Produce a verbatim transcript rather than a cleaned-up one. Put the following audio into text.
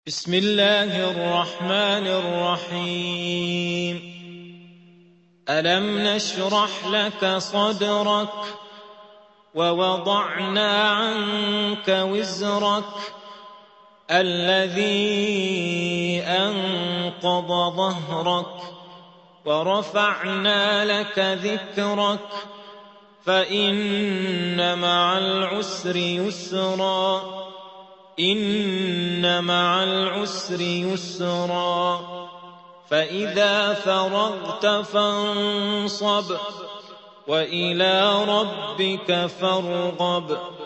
بسم الله الرحمن الرحيم ألم نشرح لك صدرك ووضعنا عنك وزرك الذي أنقض ظهرك ورفعنا لك ذكرك فإن مع العسر يسرا إن مع العسر يسرا فإذا فرغت فانصب وإلى ربك فارغب